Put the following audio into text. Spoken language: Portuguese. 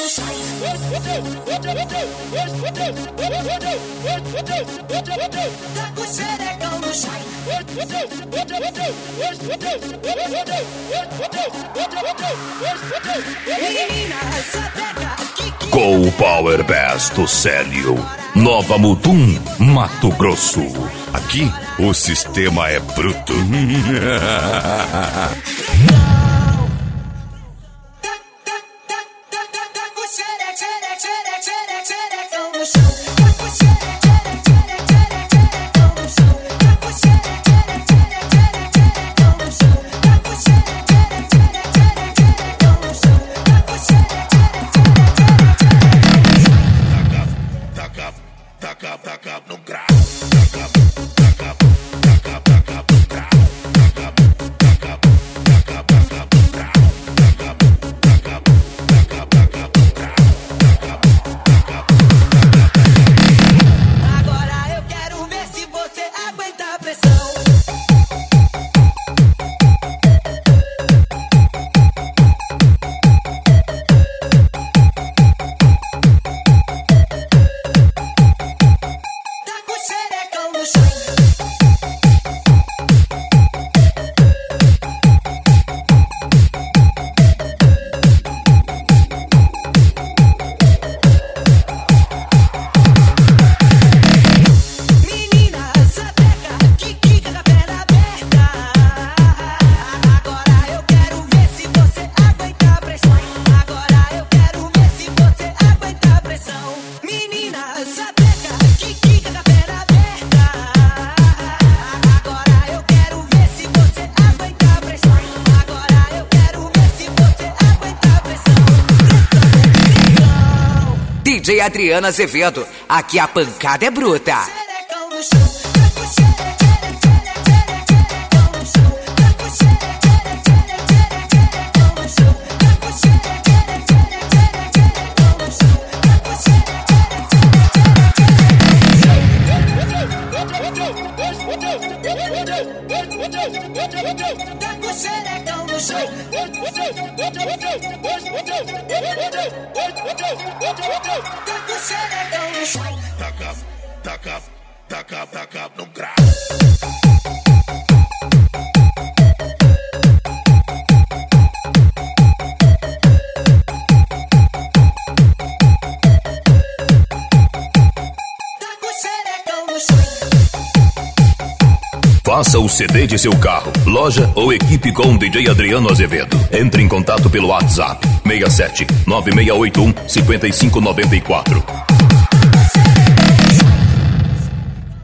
Tá com xerecão no chão. Com o Power Bass do Célio, Nova Mutum, Mato Grosso. Aqui o sistema é bruto. Taca no grau. Agora eu quero ver se você aguenta a pressão. DJ Adriano Azevedo, aqui a pancada é bruta. Taca no grau. Faça o CD de seu carro, loja ou equipe com DJ Adriano Azevedo. Entre em contato pelo WhatsApp 67 9681 5594.